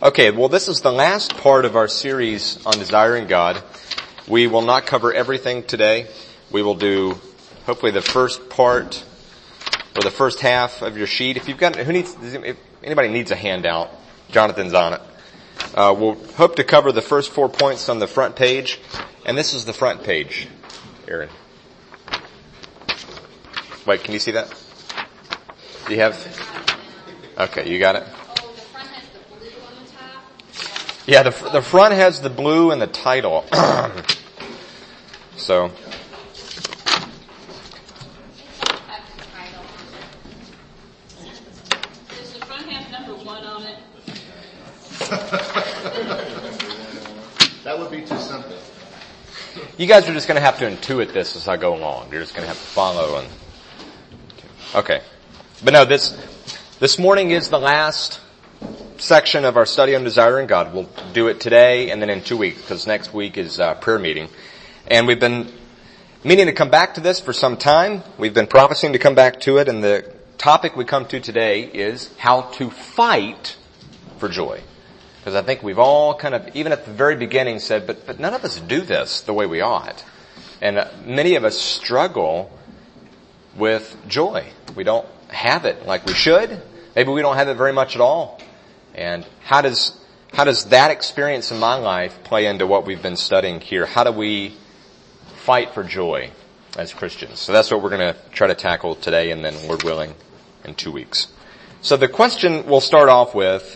Okay, well, this is the last part of our series on desiring God. We will not cover everything today. We will do, hopefully, the first part or the first half of your sheet. If you've got, if anybody needs a handout, Jonathan's on it. We'll hope to cover the first 4 points on the front page, and this is the front page, Aaron. Wait, can you see that? Do you have? Okay, you got it? Oh, the front has the blue on the top? Yeah, the front has the blue and the title. So. Does the front have number 1 on it? That would be too simple. You guys are just going to have to intuit this as I go along. You're just going to have to follow. And okay. But no, this morning is the last section of our study on desiring God. We'll do it today and then in 2 weeks, because next week is prayer meeting. And we've been meaning to come back to this for some time. We've been promising to come back to it, and the topic we come to today is how to fight for joy. Because I think we've all kind of, even at the very beginning, said, but none of us do this the way we ought. And many of us struggle with joy. We don't have it like we should. Maybe we don't have it very much at all. And how does that experience in my life play into what we've been studying here? How do we fight for joy as Christians? So that's what we're going to try to tackle today, and then, Lord willing, in 2 weeks. So the question we'll start off with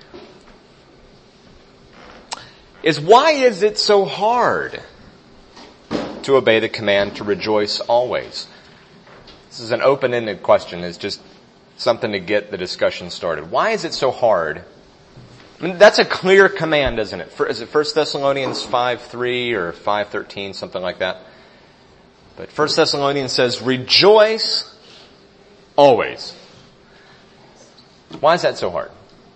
is, why is it so hard to obey the command to rejoice always? This is an open-ended question. It's just something to get the discussion started. Why is it so hard? I mean, that's a clear command, isn't it? Is it 1 Thessalonians 5:3 or 5:13, something like that? But 1 Thessalonians says, rejoice always. Why is that so hard?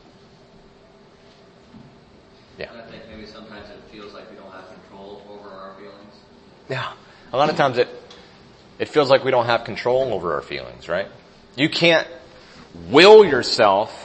Yeah. I think maybe sometimes it feels like we don't have control over our feelings. Yeah. A lot of times it feels like we don't have control over our feelings, right? You can't will yourself,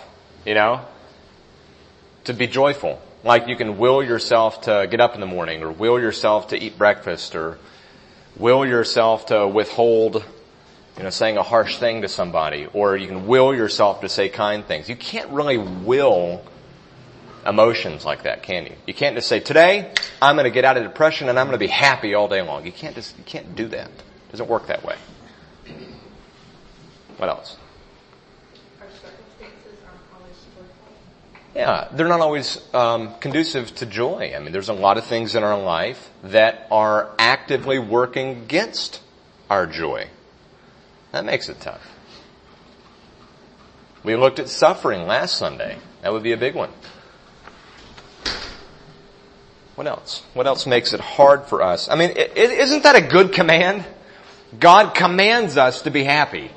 to be joyful. Like you can will yourself to get up in the morning, or will yourself to eat breakfast, or will yourself to withhold, saying a harsh thing to somebody, or you can will yourself to say kind things. You can't really will emotions like that, can you? You can't just say, today I'm going to get out of depression and I'm going to be happy all day long. You can't do that. It doesn't work that way. What else? Our circumstances aren't always joyful. Yeah, they're not always conducive to joy. I mean, there's a lot of things in our life that are actively working against our joy. That makes it tough. We looked at suffering last Sunday. That would be a big one. What else? What else makes it hard for us? I mean, isn't that a good command? God commands us to be happy.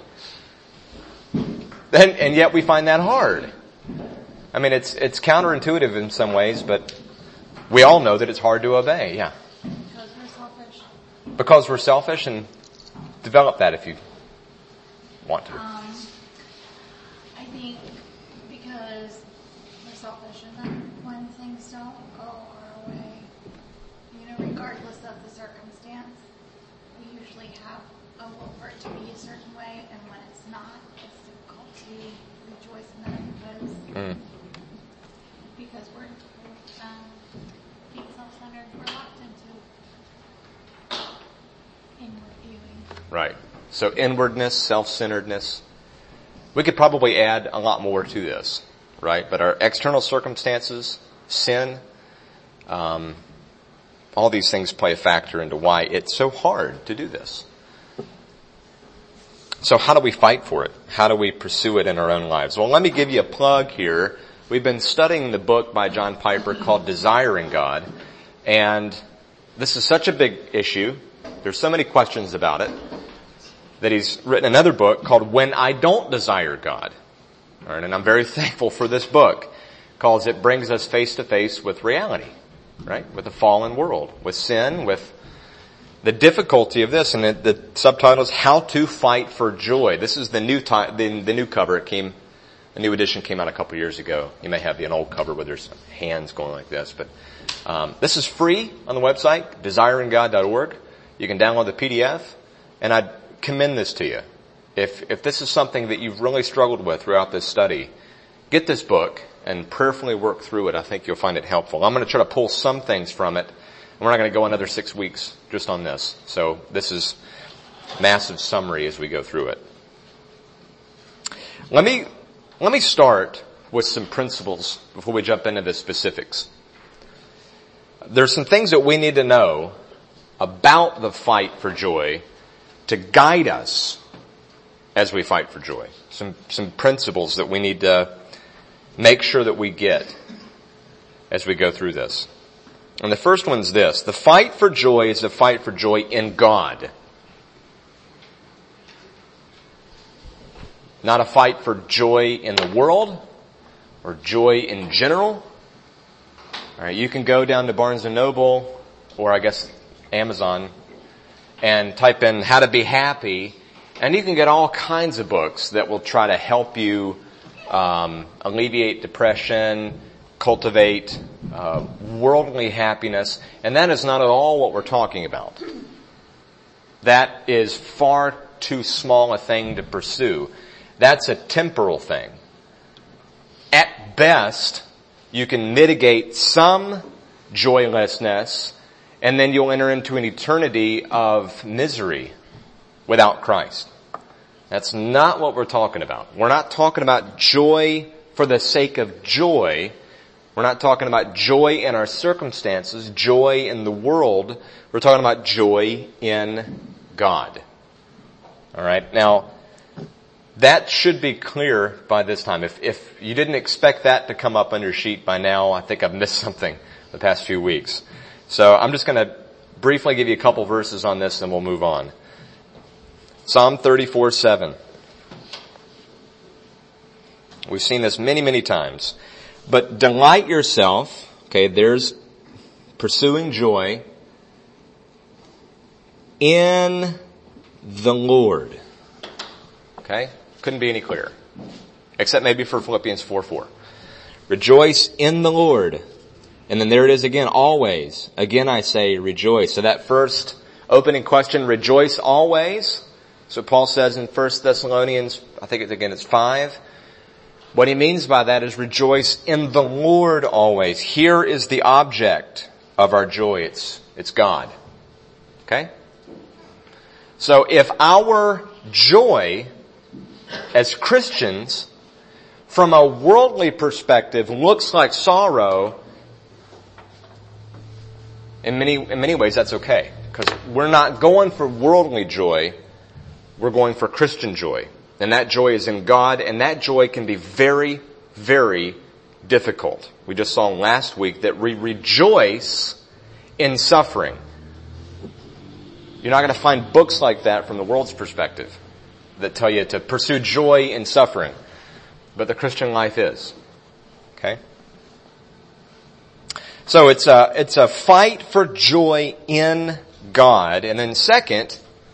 And yet we find that hard. I mean, it's counterintuitive in some ways, but we all know that it's hard to obey. Yeah. Because we're selfish. Because we're selfish, and develop that if you want to. I think because we're selfish, and then when things don't go our way, regardless of the circumstance, we usually have a will for it to be a certain way, and when it's not, it's difficult to rejoice in that because we're being self-centered, we're locked into inward viewing. Right. So inwardness, self-centeredness. We could probably add a lot more to this, right? But our external circumstances, sin, all these things play a factor into why it's so hard to do this. So how do we fight for it? How do we pursue it in our own lives? Well, let me give you a plug here. We've been studying the book by John Piper called Desiring God. And this is such a big issue. There's so many questions about it that he's written another book called When I Don't Desire God. All right, and I'm very thankful for this book because it brings us face to face with reality, right? With the fallen world, with sin, with the difficulty of this. And the subtitle is How to Fight for Joy. This is the new cover. It came A new edition came out a couple years ago. You may have an old cover where there's hands going like this, but this is free on the website, desiringgod.org. You can download the PDF, and I'd commend this to you. If this is something that you've really struggled with throughout this study, get this book and prayerfully work through it. I think you'll find it helpful. I'm going to try to pull some things from it, and we're not going to go another 6 weeks just on this. So this is massive summary as we go through it. Let me start with some principles before we jump into the specifics. There's some things that we need to know about the fight for joy to guide us as we fight for joy. Some principles that we need to make sure that we get as we go through this. And the first one's this: the fight for joy is a fight for joy in God. Not a fight for joy in the world or joy in general. All right, you can go down to Barnes & Noble, or I guess Amazon, and type in how to be happy, and you can get all kinds of books that will try to help you alleviate depression, cultivate worldly happiness, and that is not at all what we're talking about. That is far too small a thing to pursue. That's a temporal thing. At best, you can mitigate some joylessness, and then you'll enter into an eternity of misery without Christ. That's not what we're talking about. We're not talking about joy for the sake of joy. We're not talking about joy in our circumstances, joy in the world. We're talking about joy in God. All right? Now, that should be clear by this time. If you didn't expect that to come up on your sheet by now, I think I've missed something the past few weeks. So I'm just going to briefly give you a couple verses on this and we'll move on. Psalm 34:7. We've seen this many, many times. But delight yourself, okay, there's pursuing joy, in the Lord. Okay? Couldn't be any clearer. Except maybe for Philippians 4:4. Rejoice in the Lord. And then there it is again, always. Again I say rejoice. So that first opening question, rejoice always. So Paul says in 1 Thessalonians, I think it's 5. What he means by that is rejoice in the Lord always. Here is the object of our joy. It's God. Okay? So if our joy as Christians, from a worldly perspective, looks like sorrow, in many ways that's okay. Because we're not going for worldly joy, we're going for Christian joy. And that joy is in God, and that joy can be very, very difficult. We just saw last week that we rejoice in suffering. You're not going to find books like that from the world's perspective that tell you to pursue joy in suffering. But the Christian life is. Okay? So it's a fight for joy in God. And then second,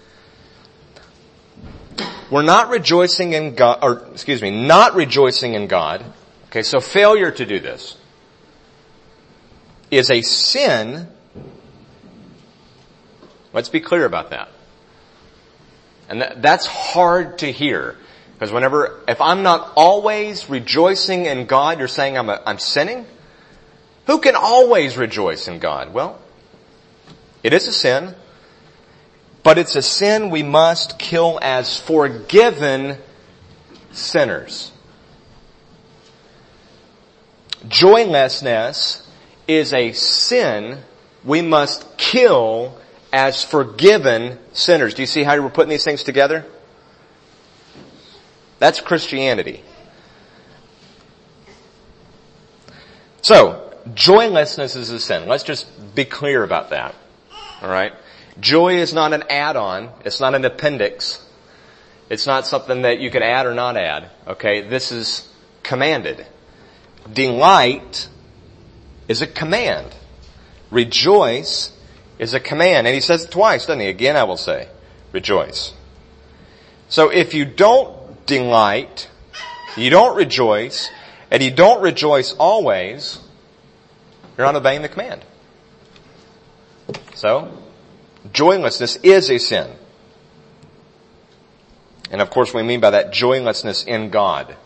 we're not rejoicing in God, not rejoicing in God. Okay, so failure to do this is a sin. Let's be clear about that. And that's hard to hear. Because if I'm not always rejoicing in God, you're saying I'm sinning? Who can always rejoice in God? Well, it is a sin. But it's a sin we must kill as forgiven sinners. Joylessness is a sin we must kill as forgiven sinners. Do you see how we're putting these things together? That's Christianity. So, joylessness is a sin. Let's just be clear about that. All right? Joy is not an add-on. It's not an appendix. It's not something that you could add or not add. Okay? This is commanded. Delight is a command. Rejoice is a command. And he says it twice, doesn't he? Again, I will say, rejoice. So if you don't delight you don't rejoice, and you don't rejoice always, you're not obeying the command. So, joylessness is a sin. And of course we mean by that joylessness in God.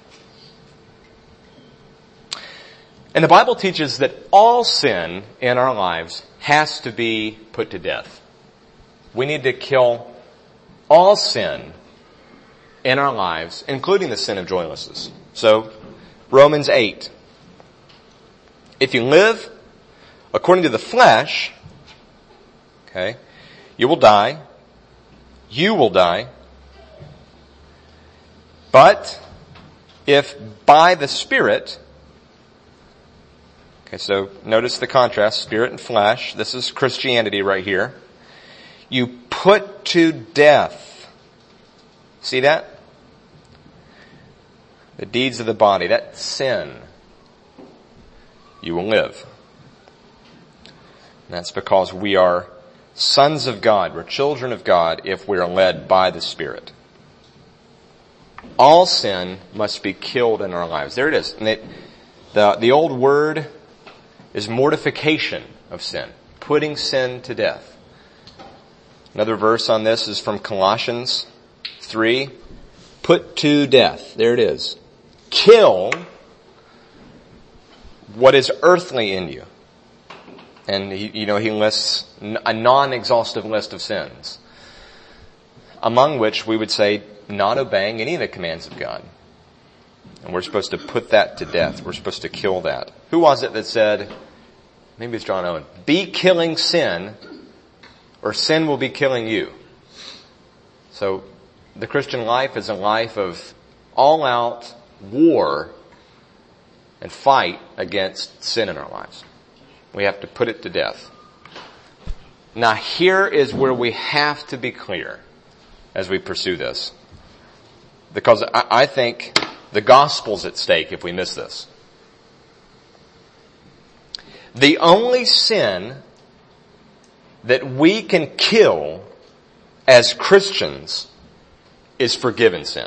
And the Bible teaches that all sin in our lives has to be put to death. We need to kill all sin in our lives, including the sin of joylessness. So, Romans 8. If you live according to the flesh, okay, you will die. You will die. But if by the Spirit, okay, so notice the contrast, spirit and flesh. This is Christianity right here. You put to death. See that? The deeds of the body, that sin. You will live. And that's because we are sons of God. We're children of God if we are led by the Spirit. All sin must be killed in our lives. There it is. And the old word is mortification of sin. Putting sin to death. Another verse on this is from Colossians 3. Put to death. There it is. Kill what is earthly in you. And he lists a non-exhaustive list of sins. Among which we would say not obeying any of the commands of God. And we're supposed to put that to death. We're supposed to kill that. Who was it that said, maybe it's John Owen, be killing sin or sin will be killing you. So the Christian life is a life of all out war and fight against sin in our lives. We have to put it to death. Now here is where we have to be clear as we pursue this. Because I think the gospel's at stake if we miss this. The only sin that we can kill as Christians is forgiven sin.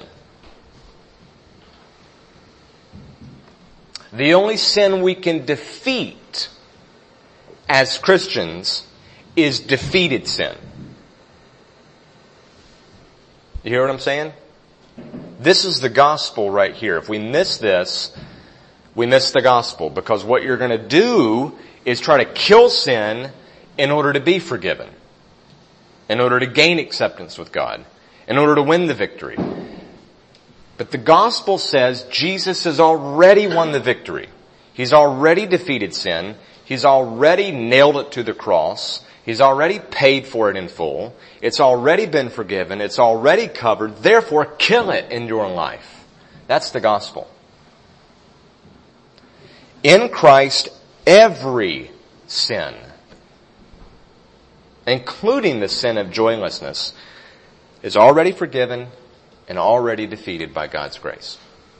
The only sin we can defeat as Christians is defeated sin. You hear what I'm saying? This is the gospel right here. If we miss this, we miss the gospel, because what you're going to do is try to kill sin in order to be forgiven, in order to gain acceptance with God, in order to win the victory. But the gospel says Jesus has already won the victory. He's already defeated sin. He's already nailed it to the cross. He's already paid for it in full. It's already been forgiven. It's already covered. Therefore, kill it in your life. That's the gospel. In Christ, every sin, including the sin of joylessness, is already forgiven and already defeated by God's grace.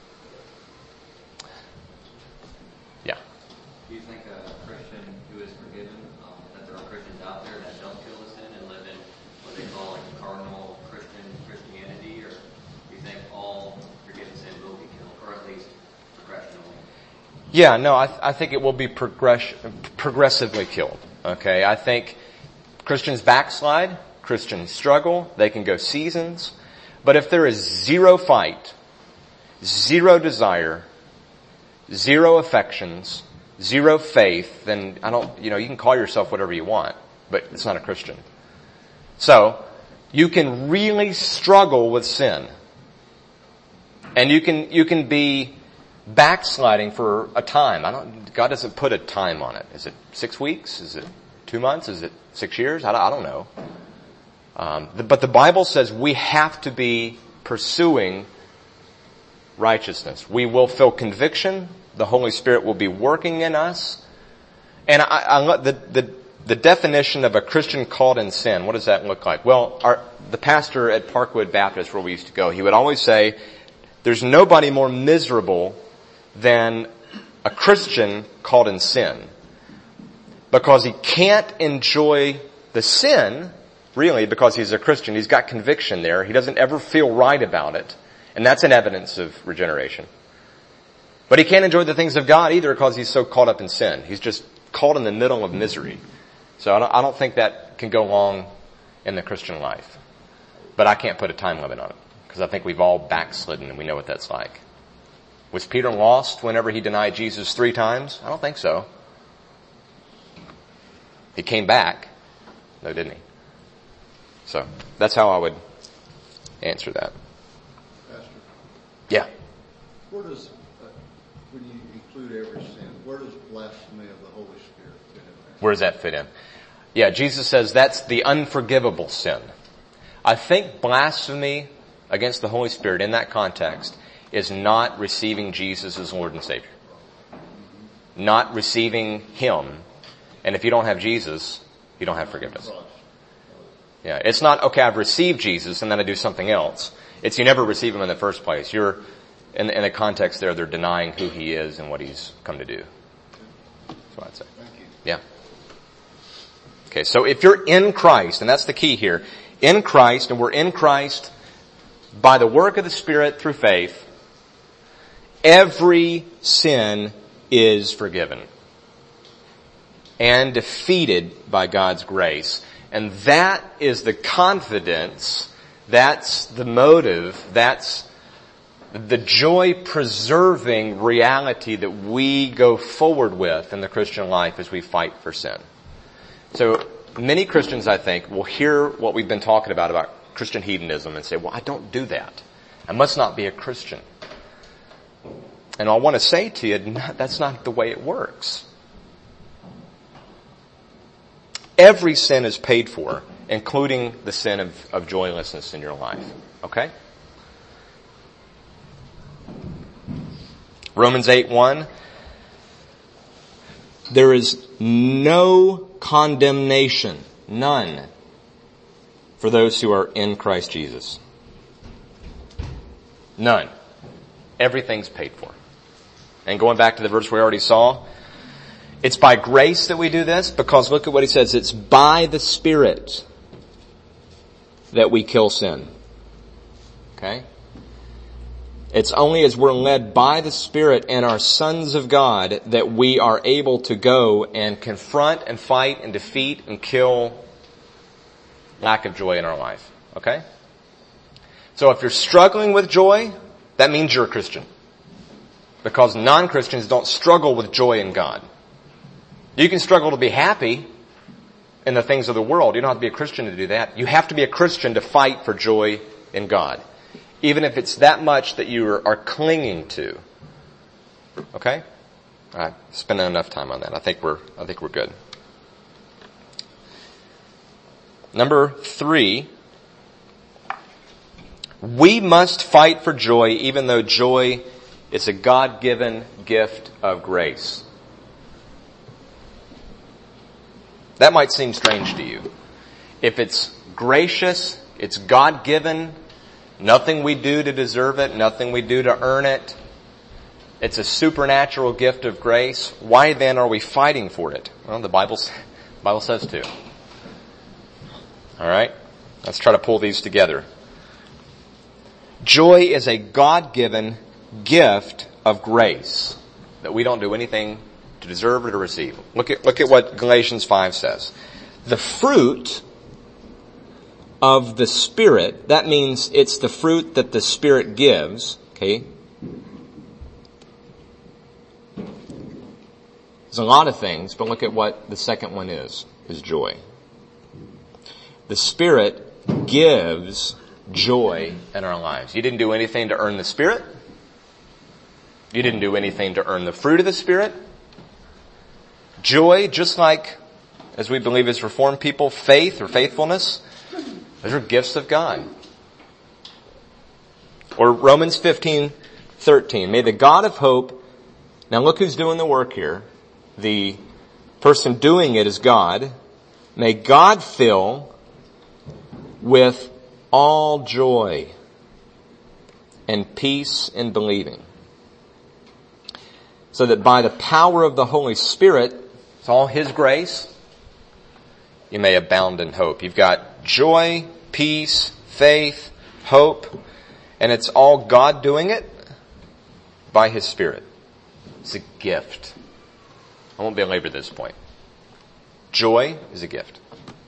Yeah. Do you think a Christian who is forgiven, that there are Christians out there that don't kill the sin and live in what they call like carnal Christianity, or do you think all forgiven sin will be killed, or at least progressionally? Yeah, no, I think it will be progressively killed. Okay, I think Christians backslide, Christians struggle, they can go seasons. But if there is zero fight, zero desire, zero affections, zero faith, then you can call yourself whatever you want, but it's not a Christian. So, you can really struggle with sin. And you can be backsliding for a time. God doesn't put a time on it. Is it 6 weeks? Is it 2 months? Is it 6 years? I don't know. But the Bible says we have to be pursuing righteousness. We will feel conviction. The Holy Spirit will be working in us. And the definition of a Christian caught in sin, what does that look like? Well, the pastor at Parkwood Baptist, where we used to go, he would always say, there's nobody more miserable than a Christian caught in sin. Because he can't enjoy the sin, really, because he's a Christian. He's got conviction there. He doesn't ever feel right about it. And that's an evidence of regeneration. But he can't enjoy the things of God either because he's so caught up in sin. He's just caught in the middle of misery. So I don't think that can go long in the Christian life. But I can't put a time limit on it because I think we've all backslidden and we know what that's like. Was Peter lost whenever he denied Jesus 3 times? I don't think so. He came back. No, didn't he? So that's how I would answer that. Pastor, Yeah. where does, when you include every sin, where does blasphemy of the Holy Spirit fit in there? Where does that fit in? Yeah, Jesus says that's the unforgivable sin. I think blasphemy against the Holy Spirit in that context is not receiving Jesus as Lord and Savior. Not receiving Him. And if you don't have Jesus, you don't have forgiveness. Yeah, it's not, okay, I've received Jesus and then I do something else. It's you never receive Him in the first place. You're, in the context there, they're denying who He is and what He's come to do. That's what I'd say. Thank you. Yeah. Okay, so if you're in Christ, and that's the key here, in Christ, and we're in Christ by the work of the Spirit through faith, every sin is forgiven and defeated by God's grace. And that is the confidence, that's the motive, that's the joy-preserving reality that we go forward with in the Christian life as we fight for sin. So many Christians, I think, will hear what we've been talking about Christian hedonism and say, well, I don't do that. I must not be a Christian. And I want to say to you, that's not the way it works. Every sin is paid for, including the sin of joylessness in your life. Okay? Romans 8:1. There is no condemnation, none, for those who are in Christ Jesus. None. Everything's paid for. And going back to the verse we already saw, it's by grace that we do this because look at what he says. It's by the Spirit that we kill sin. Okay? It's only as we're led by the Spirit and are sons of God that we are able to go and confront and fight and defeat and kill lack of joy in our life. Okay? So if you're struggling with joy, that means you're a Christian. Because non-Christians don't struggle with joy in God. You can struggle to be happy in the things of the world. You don't have to be a Christian to do that. You have to be a Christian to fight for joy in God. Even if it's that much that you are clinging to. Okay? All right. Spending enough time on that. I think we're good. Number 3. We must fight for joy even though joy is a God-given gift of grace. That might seem strange to you. If it's gracious, it's God-given, nothing we do to deserve it, nothing we do to earn it, it's a supernatural gift of grace, why then are we fighting for it? Well, the Bible says to. Alright? Let's try to pull these together. Joy is a God-given gift of grace that we don't do anything to deserve or to receive. Look at what Galatians 5 says. The fruit of the Spirit, that means it's the fruit that the Spirit gives, okay? There's a lot of things, but look at what the second one is joy. The Spirit gives joy in our lives. You didn't do anything to earn the Spirit. You didn't do anything to earn the fruit of the Spirit. Joy, just like, as we believe as Reformed people, faith or faithfulness, those are gifts of God. Or Romans 15:13. May the God of hope, now look who's doing the work here. The person doing it is God. May God fill with all joy and peace in believing, so that by the power of the Holy Spirit, it's all His grace, you may abound in hope. You've got joy, peace, faith, hope, And it's all God doing it by His Spirit. It's a gift. I won't belabor this point. Joy is a gift.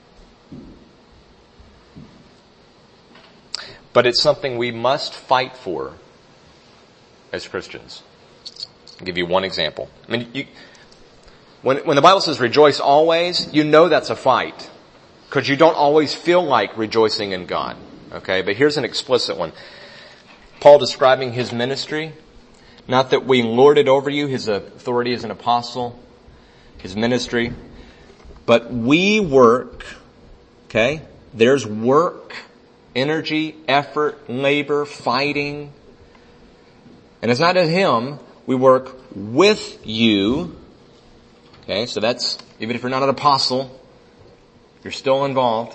But it's something we must fight for as Christians. I'll give you one example. I mean, when the Bible says rejoice always, you know that's a fight. Because you don't always feel like rejoicing in God. Okay, but here's an explicit one. Paul describing his ministry. Not that we lord it over you, his authority as an apostle, his ministry. But we work, okay? There's work, energy, effort, labor, fighting. And it's not at him. We work with you. Okay, so that's, even if you're not an apostle, you're still involved.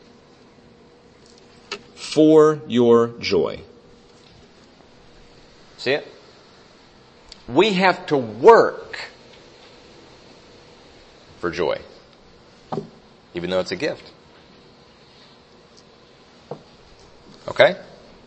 For your joy. See it? We have to work for joy. Even though it's a gift. Okay?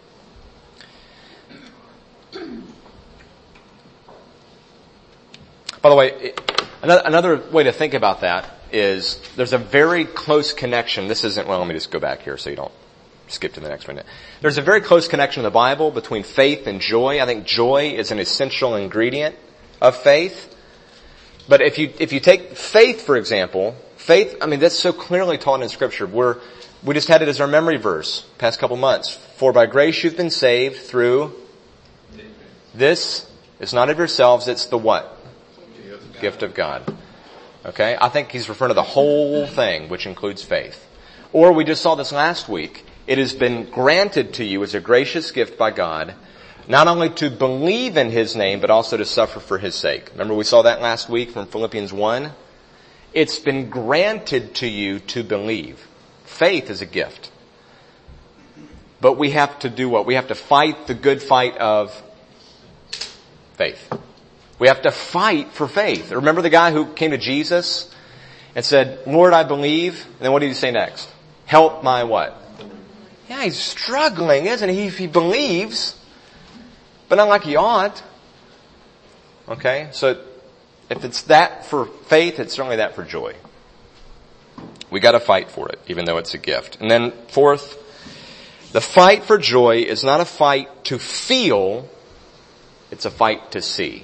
By the way, another way to think about that is there's a very close connection. This isn't, well, let me just go back here so you don't skip to the next one. There's a very close connection in the Bible between faith and joy. I think joy is an essential ingredient of faith. But if you take faith, for example, faith, I mean, that's so clearly taught in Scripture. We just had it as our memory verse past couple months. For by grace you've been saved through this. It's not of yourselves, it's the what? Gift of God. Okay? I think he's referring to the whole thing, which includes faith. Or we just saw this last week. It has been granted to you as a gracious gift by God, not only to believe in His name, but also to suffer for His sake. Remember we saw that last week from Philippians 1? It's been granted to you to believe. Faith is a gift. But we have to do what? We have to fight the good fight of faith. We have to fight for faith. Remember the guy who came to Jesus and said, Lord, I believe. And then what did he say next? Help my what? Yeah, he's struggling, isn't he? He believes, but not like he ought. Okay, so if it's that for faith, it's certainly that for joy. We gotta fight for it, even though it's a gift. And then fourth, the fight for joy is not a fight to feel, it's a fight to see.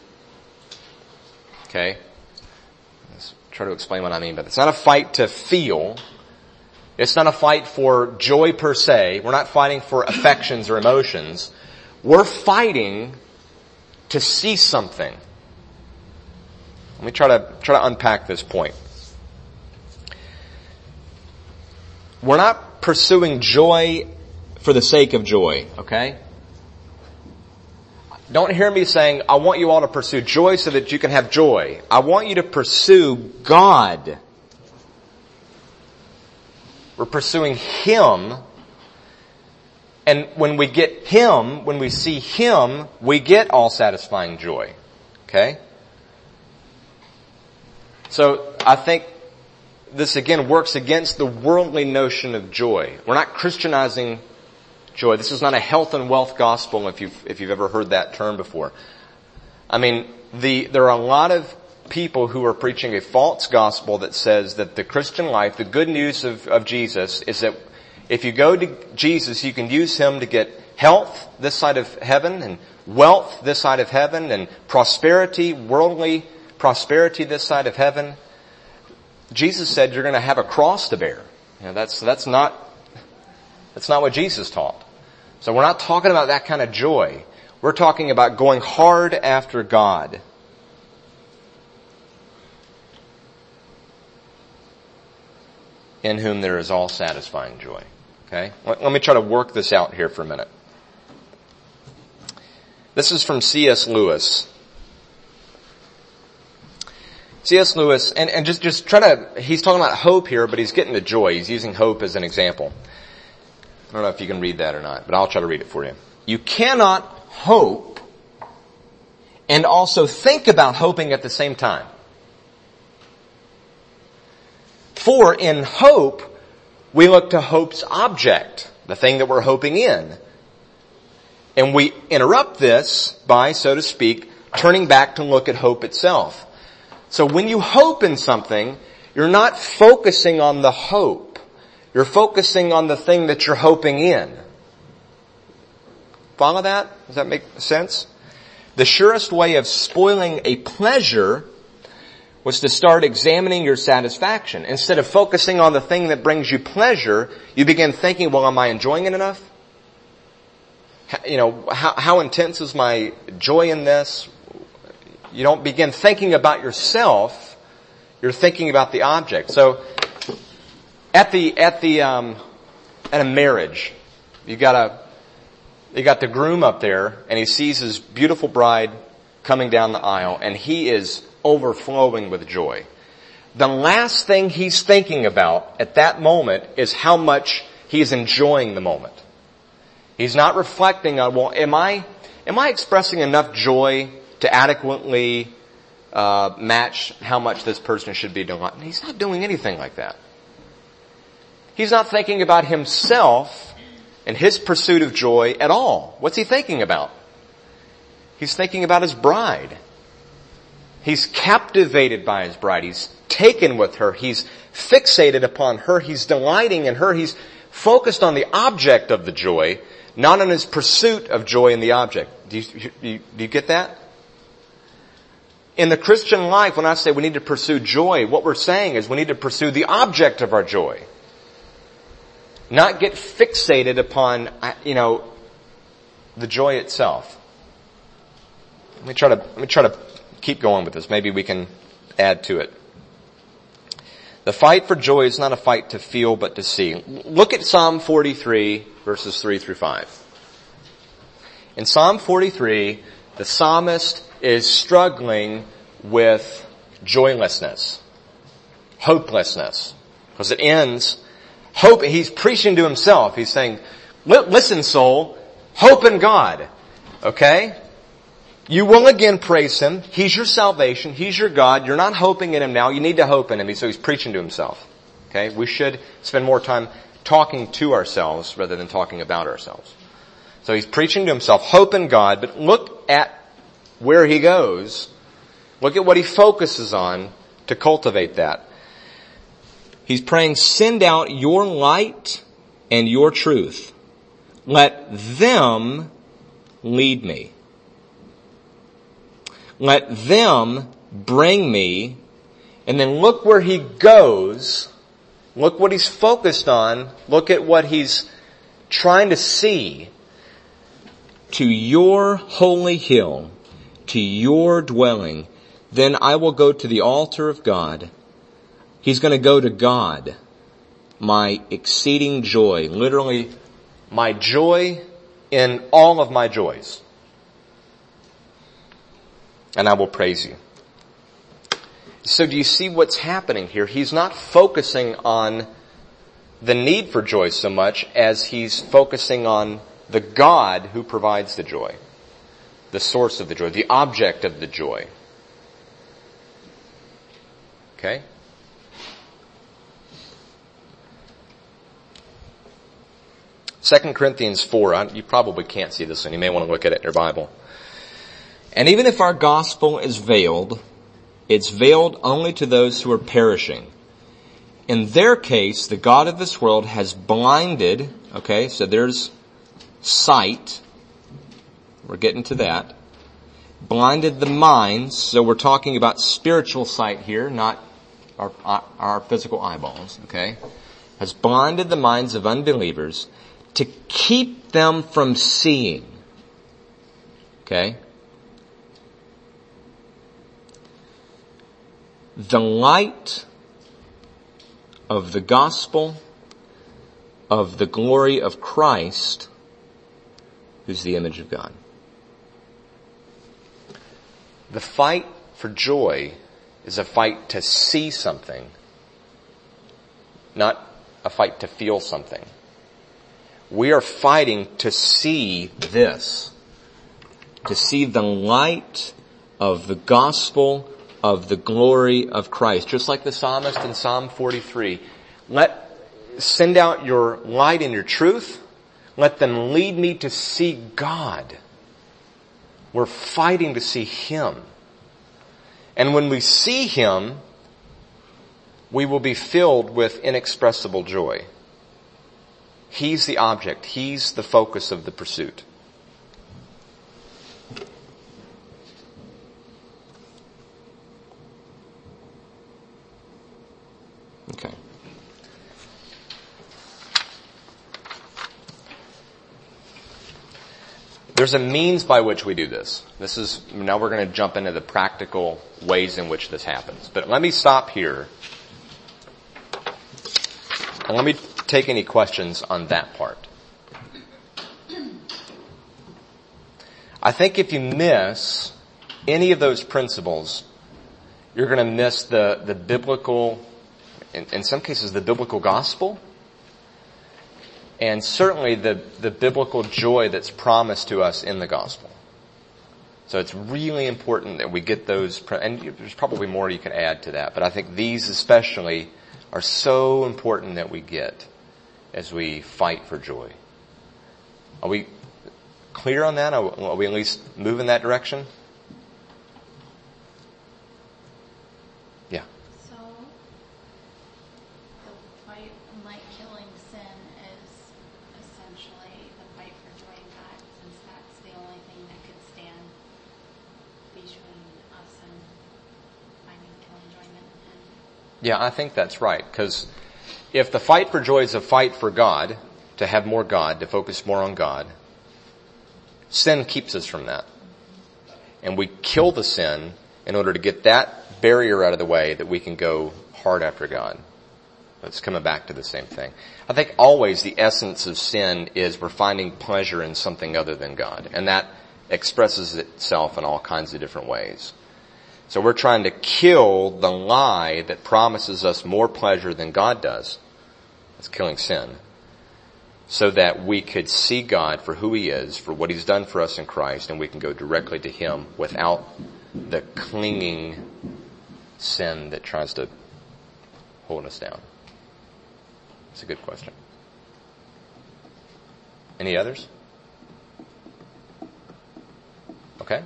Okay? Let's try to explain what I mean by that. It's not a fight to feel. It's not a fight for joy per se. We're not fighting for affections or emotions. We're fighting to see something. Let me try to unpack this point. We're not pursuing joy for the sake of joy, okay? Don't hear me saying, I want you all to pursue joy so that you can have joy. I want you to pursue God. We're pursuing Him. And when we get Him, when we see Him, we get all satisfying joy. Okay? So I think this again works against the worldly notion of joy. We're not Christianizing joy. This is not a health and wealth gospel if you've ever heard that term before. I mean, there are a lot of people who are preaching a false gospel that says that the Christian life, the good news of Jesus is that if you go to Jesus, you can use Him to get health this side of heaven and wealth this side of heaven and prosperity, worldly prosperity this side of heaven. Jesus said you're going to have a cross to bear. You know, that's not what Jesus taught. So we're not talking about that kind of joy. We're talking about going hard after God. In whom there is all satisfying joy. Okay? Let me try to work this out here for a minute. This is from C.S. Lewis. C.S. Lewis, and just try to, he's talking about hope here, but he's getting to joy. He's using hope as an example. I don't know if you can read that or not, but I'll try to read it for you. You cannot hope and also think about hoping at the same time. For in hope, we look to hope's object, the thing that we're hoping in. And we interrupt this by, so to speak, turning back to look at hope itself. So when you hope in something, you're not focusing on the hope. You're focusing on the thing that you're hoping in. Follow that? Does that make sense? The surest way of spoiling a pleasure was to start examining your satisfaction. Instead of focusing on the thing that brings you pleasure, you begin thinking, well, am I enjoying it enough? How intense is my joy in this? You don't begin thinking about yourself. You're thinking about the object. So, at a marriage, you got the groom up there, and he sees his beautiful bride coming down the aisle, and he is overflowing with joy. The last thing he's thinking about at that moment is how much he's enjoying the moment. He's not reflecting on, well, am I expressing enough joy to adequately match how much this person should be doing? He's not doing anything like that. He's not thinking about himself and his pursuit of joy at all. What's he thinking about? He's thinking about his bride. He's captivated by his bride. He's taken with her. He's fixated upon her. He's delighting in her. He's focused on the object of the joy, not on his pursuit of joy in the object. Do you get that? In the Christian life, when I say we need to pursue joy, what we're saying is we need to pursue the object of our joy. Not get fixated upon, the joy itself. Let me try to keep going with this. Maybe we can add to it. The fight for joy is not a fight to feel, but to see. Look at Psalm 43, verses 3 through 5. In Psalm 43, the psalmist is struggling with joylessness, hopelessness, because it ends. Hope, he's preaching to himself. He's saying, listen, soul, hope in God. Okay? You will again praise Him. He's your salvation. He's your God. You're not hoping in Him now. You need to hope in Him. So he's preaching to himself. Okay? We should spend more time talking to ourselves rather than talking about ourselves. So he's preaching to himself, hope in God, but look at where he goes. Look at what he focuses on to cultivate that. He's praying, send out your light and your truth. Let them lead me. Let them bring me. And then look where he goes. Look what he's focused on. Look at what he's trying to see. To your holy hill, to your dwelling. Then I will go to the altar of God. He's going to go to God, my exceeding joy, literally my joy in all of my joys. And I will praise you. So do you see what's happening here? He's not focusing on the need for joy so much as he's focusing on the God who provides the joy, the source of the joy, the object of the joy. Okay? 2 Corinthians 4, you probably can't see this one. You may want to look at it in your Bible. And even if our gospel is veiled, it's veiled only to those who are perishing. In their case, the God of this world has blinded, okay, so there's sight. We're getting to that. Blinded the minds, so we're talking about spiritual sight here, not our physical eyeballs, okay? Has blinded the minds of unbelievers to keep them from seeing. Okay? The light of the gospel of the glory of Christ, who's the image of God. The fight for joy is a fight to see something, not a fight to feel something. We are fighting to see this, to see the light of the gospel of the glory of Christ. Just like the psalmist in Psalm 43. Send out your light and your truth. let them lead me to see God. We're fighting to see Him. And when we see Him, we will be filled with inexpressible joy. He's the object. He's the focus of the pursuit. Okay. There's a means by which we do this. Now we're going to jump into the practical ways in which this happens. But let me stop here. And let me take any questions on that part. I think if you miss any of those principles, you're going to miss the biblical, in some cases, the biblical gospel, and certainly the biblical joy that's promised to us in the gospel. So it's really important that we get those, and there's probably more you can add to that, but I think these especially are so important that we get as we fight for joy. Are we clear on that? Are we at least move in that direction? Yeah. So, the fight, like killing sin, is essentially the fight for joy in God, since that's the only thing that could stand between us and finding true enjoyment in Him. Yeah, I think that's right. Because if the fight for joy is a fight for God, to have more God, to focus more on God, sin keeps us from that. And we kill the sin in order to get that barrier out of the way that we can go hard after God. It's coming back to the same thing. I think always the essence of sin is we're finding pleasure in something other than God. And that expresses itself in all kinds of different ways. So we're trying to kill the lie that promises us more pleasure than God does. That's killing sin. So that we could see God for who He is, for what He's done for us in Christ, and we can go directly to Him without the clinging sin that tries to hold us down. It's a good question. Any others? Okay.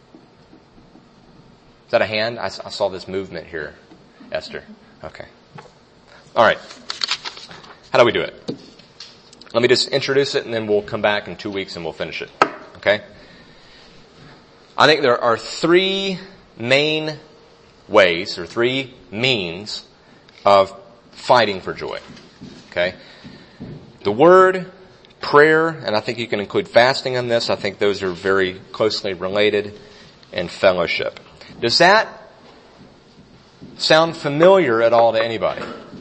Is that a hand? I saw this movement here, Esther. Okay. All right. How do we do it? Let me just introduce it, and then we'll come back in 2 weeks and we'll finish it. Okay? I think there are three main ways, or three means of fighting for joy. Okay? The Word, prayer, and I think you can include fasting in this. I think those are very closely related, and fellowship. Does that sound familiar at all to anybody?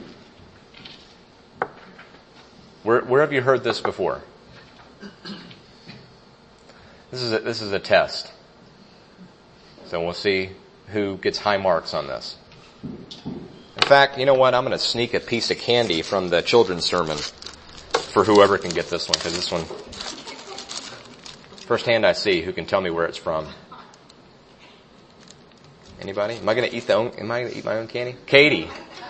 Where have you heard this before? This is a test. So we'll see who gets high marks on this. In fact, you know what? I'm going to sneak a piece of candy from the children's sermon for whoever can get this one, because this one, first hand I see, who can tell me where it's from? Anybody? Am I going to eat my own candy? Katie.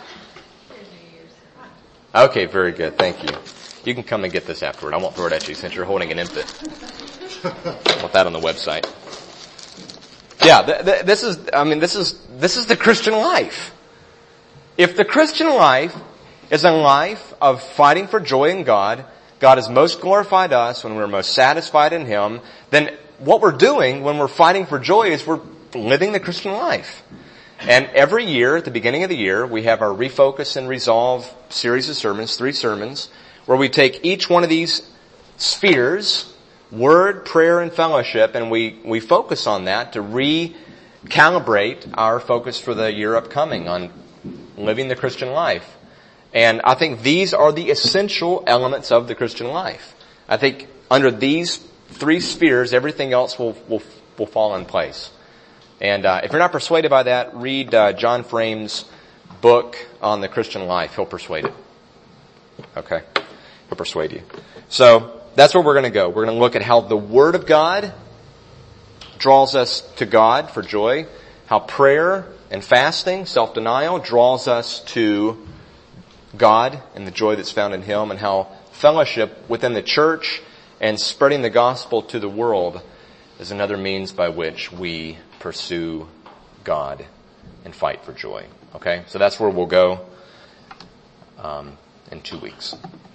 Okay, very good. Thank you. You can come and get this afterward. I won't throw it at you since you're holding an infant. I want that on the website. Yeah, this is the Christian life. If the Christian life is a life of fighting for joy in God, God is most glorified us when we're most satisfied in Him, then what we're doing when we're fighting for joy is we're living the Christian life. And every year, at the beginning of the year, we have our Refocus and Resolve series of sermons, 3 sermons, where we take each one of these spheres, word, prayer, and fellowship, and we focus on that to recalibrate our focus for the year upcoming on living the Christian life. And I think these are the essential elements of the Christian life. I think under these 3 spheres, everything else will fall in place. And if you're not persuaded by that, read John Frame's book on the Christian life. He'll persuade it. Okay? He'll persuade you. So that's where we're going to go. We're going to look at how the Word of God draws us to God for joy, how prayer and fasting, self-denial, draws us to God and the joy that's found in Him, and how fellowship within the church and spreading the gospel to the world is another means by which we pursue God and fight for joy. Okay? So that's where we'll go in 2 weeks.